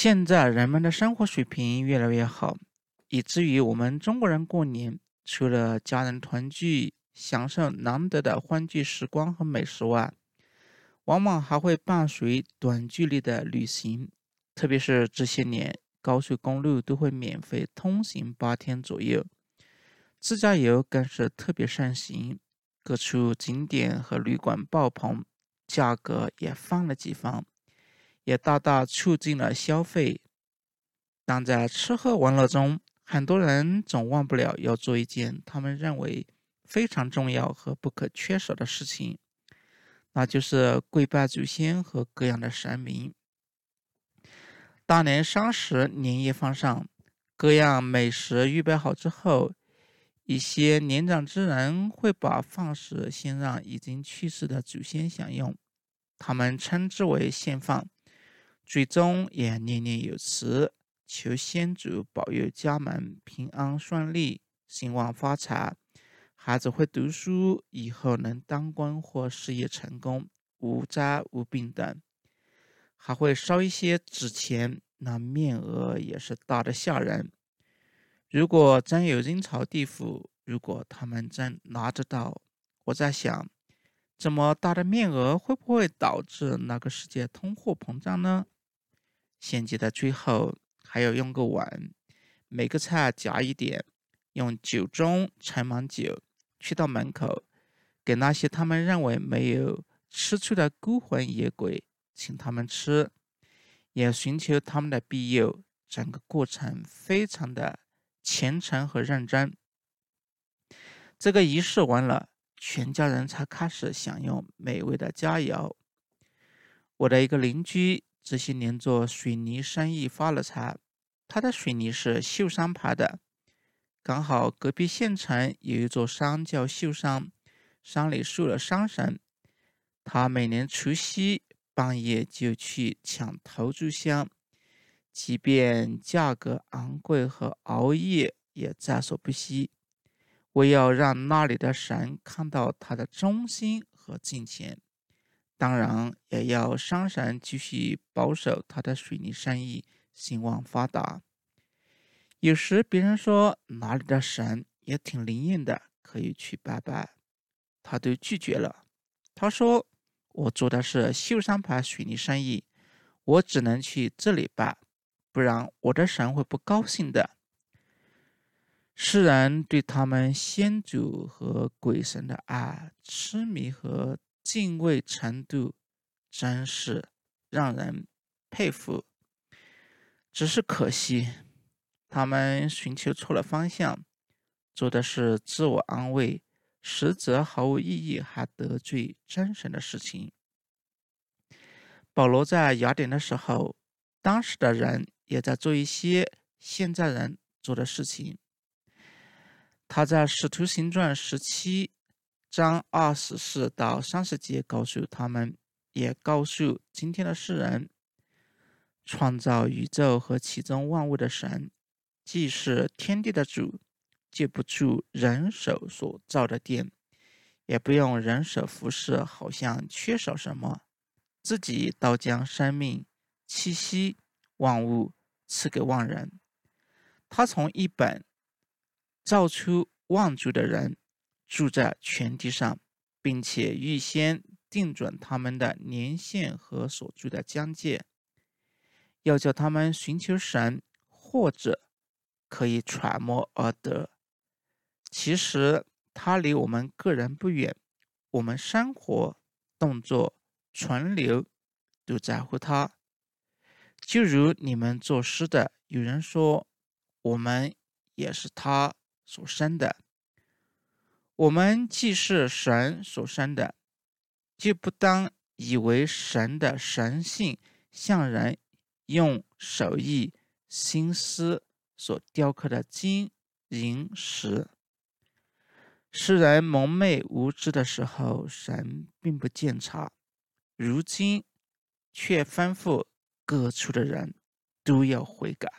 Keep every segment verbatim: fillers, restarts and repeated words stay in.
现在人们的生活水平越来越好，以至于我们中国人过年除了家人团聚、享受难得的欢聚时光和美食外，往往还会伴随短距离的旅行。特别是这些年，高速公路都会免费通行八天左右，自驾游更是特别盛行，各处景点和旅馆爆棚，价格也翻了几番，也大大促进了消费。但在吃喝玩乐中，很多人总忘不了要做一件他们认为非常重要和不可缺少的事情，那就是跪拜祖先和各样的神明。大年三十年夜饭上，各样美食预备好之后，一些年长之人会把饭食先让已经去世的祖先享用，他们称之为献饭，最终也念念有词，求先祖保佑家门平安顺利，兴旺发财，孩子会读书，以后能当官或事业成功，无灾无病等。还会烧一些纸钱，那面额也是大的吓人。如果真有阴曹地府，如果他们真拿得到，我在想，这么大的面额会不会导致那个世界通货膨胀呢？献祭的最后还要用个碗，每个菜夹一点，用酒盅盛满酒，去到门口，给那些他们认为没有吃出的孤魂野鬼，请他们吃，也寻求他们的庇佑。整个过程非常的虔诚和认真。这个仪式完了，全家人才开始享用美味的佳肴。我的一个邻居这些年做水泥生意发了财，他的水泥是秀山牌的，刚好隔壁县城有一座山叫秀山，山里树了山神，他每年除夕半夜就去抢头炷香，即便价格昂贵和熬夜也在所不惜，为要让那里的神看到他的忠心和金钱，当然也要山神继续保守他的水泥生意兴旺发达。有时别人说哪里的神也挺灵验的，可以去拜拜，他都拒绝了。他说，我做的是秀山牌水泥生意，我只能去这里拜，不然我的神会不高兴的。世人对他们先祖和鬼神的爱、痴迷和敬畏程度，真是让人佩服。只是可惜，他们寻求错了方向，做的是自我安慰，实则毫无意义，还得罪真神的事情。保罗在雅典的时候，当时的人也在做一些现在人做的事情。他在使徒行传十七章二十四到三十节告诉他们，也告诉今天的世人，创造宇宙和其中万物的神，既是天地的主，就不住人手所造的殿，也不用人手服侍，好像缺少什么，自己倒将生命、气息、万物赐给万人。他从一本造出万族的人，住在全地上，并且预先定准他们的年限和所住的疆界，要叫他们寻求神，或者可以揣摩而得。其实他离我们个人不远，我们生活、动作、存留都在乎他。就如你们作诗的，有人说，我们也是他所生的。我们既是神所生的，就不当以为神的神性像人用手艺、心思所雕刻的金银石。世人蒙昧无知的时候，神并不见察，如今却吩咐各处的人都要悔改。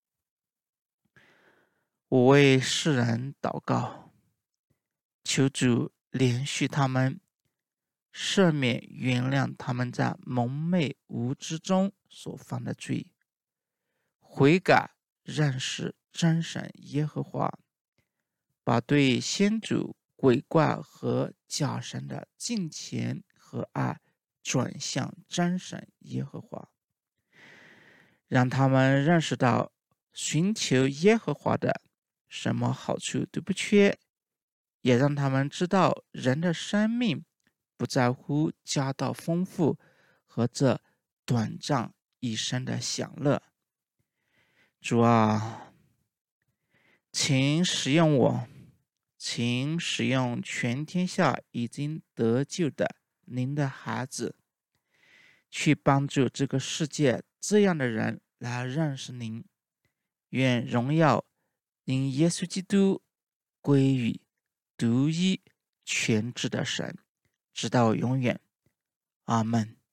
我为世人祷告，求主怜恤他们，赦免原谅他们在蒙昧无知中所犯的罪， 悔改，认识真神耶和华，把对先祖鬼怪和假神的敬虔和爱转向真神耶和华，让他们认识到寻求耶和华的什么好处都不缺，也让他们知道人的生命不在乎家道丰富和这短暂一生的享乐。主啊，请使用我，请使用全天下已经得救的您的孩子，去帮助这个世界这样的人来认识您。愿荣耀因耶稣基督归于独一全知的神，直到永远。阿们。